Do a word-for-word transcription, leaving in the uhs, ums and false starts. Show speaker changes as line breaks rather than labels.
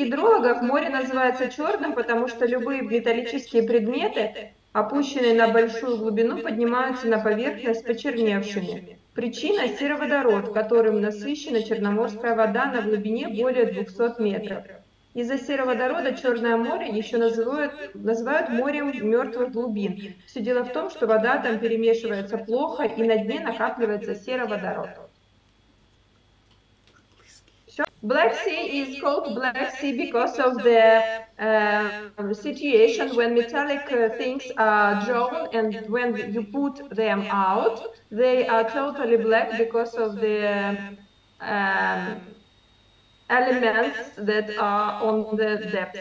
гидрологов море называется черным, потому что любые металлические предметы, опущенные на большую глубину, поднимаются на поверхность почерневшими. Причина – сероводород, которым насыщена черноморская вода на глубине более двухсот метров. Из-за сероводорода Черное море еще называют, называют морем мертвых глубин. Все дело в том, что вода там перемешивается плохо, и на дне накапливается сероводород. Black Sea is called Black Sea because of the uh, situation when metallic uh, things are drawn, and when you put them out, they are totally black because of the um, elements that are on the depth.